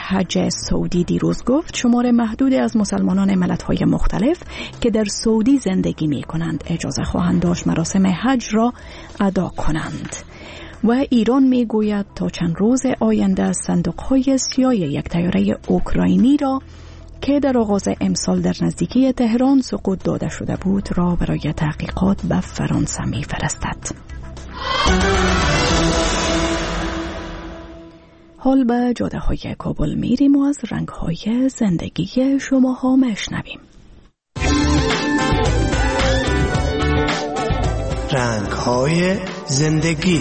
حج سعودی دیروز گفت شمار محدودی از مسلمانان ملت‌های مختلف که در سعودی زندگی می‌کنند اجازه خواهند داشت مراسم حج را ادا کنند. و ایران میگوید تا چند روز آینده صندوق‌های سیاه یک طیاره اوکراینی را که در آغاز امسال در نزدیکی تهران سقوط داده شده بود را برای تحقیقات به فرانسه می‌فرستد. حال به جاده‌های کابل میریم و از رنگ‌های زندگی شماها میشنویم. رنگ‌های زندگی.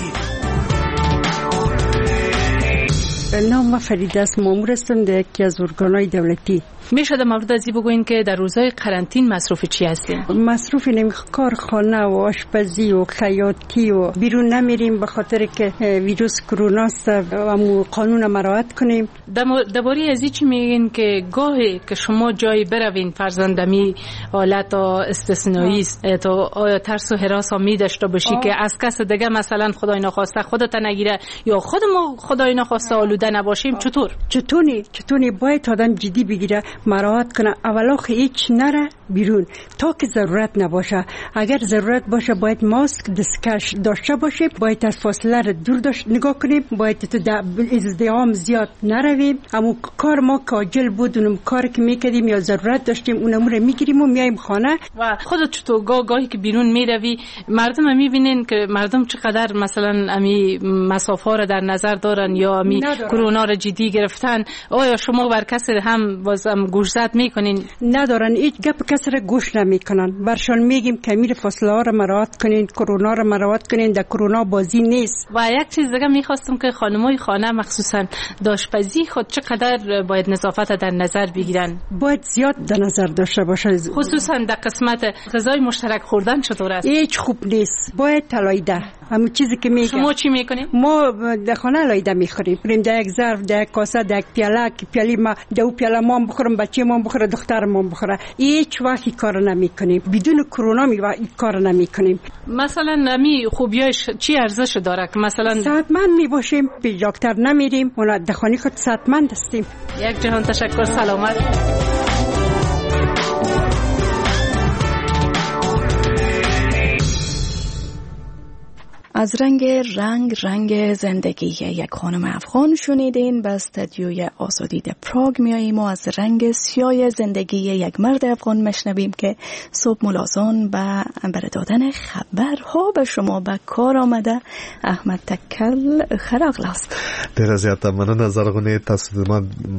نام فرید است، مامور هستم در یکی از ارگان‌های دولتی. میشه در مورد ازی بگوین که در روزهای قرنطین مصروف چی هستین؟ مصروف کارخانه و آشپزی و خیاطی و بیرون نمیریم به خاطر که ویروس کرونا است و قانون مراعات کنیم. درباره ازی چی میگین که گاهی که شما جایی بروین فرزندمی حالت استثنایی است تا آیا ترس و هراس می داشته باشی که از کس دیگه مثلا خدای نخواسته خودت نگیره یا خود ما خدای نخواسته آلوده نباشیم؟ چطوری باید آدم جدی بگیره، مراعات کنه. اولا هیچ نره بیرون تا که ضرورت نباشه. اگر ضرورت باشه باید ماسک دستکش داشته باشیم، باید از فاصله رو دور نگاه کنیم، باید تو ازدحام زیاد نرویم. اما کار ما کاجل بود، اونم کار که میکردیم یا ضرورت داشتیم اونم رو میگیریم و میایم خانه. و خودت چطور گاهی که بیرون میروی مردم میبینین که مردم چقدر مثلا امی مسافه رو در نظر دارن یا امی کرونا رو جدی گرفتن؟ آیا شما بر کسی هم بازم گوش زد میکنین؟ ندارن، هیچ گپ کسی را گوش نمیکنن. برشان میگیم که امیر فاصله ها را مراعات کنین، کرونا را مراعات کنین، در کرونا بازی نیست. و یک چیز دیگه میخواستم که خانمای خانه مخصوصا داشپزی خود چقدر باید نظافت در نظر بگیرن؟ باید زیاد در نظر داشته باشه، خصوصا در قسمت غذای مشترک خوردن. چطور است؟ هیچ خوب نیست، باید علایده. همون چیزی که میگم. شما چی میکنید؟ ما در خانه علایده میخوریم، در یک ظرف، در یک کاسه، در یک پیاله، که پیاله ما دو پیاله ما بخورم، بچه ما بخوره، دختر ما بخوره. هیچ وقت کار نمیکنیم، بدون کرونا این کار نمیکنیم. مثلا امی خوبیاش چی ارزش داره که مثلا صحتمند میباشیم، به دکتر نمیریم، اونا در خانه خود صحتمند هستیم. یک جهان تشکر، سلامت. از رنگ زندگی یک خانم افغان شنیدین. به استودیوی آزادی پراگ میاییم و از رنگ سیاه زندگی یک مرد افغان مشنویم که صبح ملازان به دادن خبرها به شما به کار آمده. احمد تکل خراغل است. در ازیت من نظر غنی تصدیمان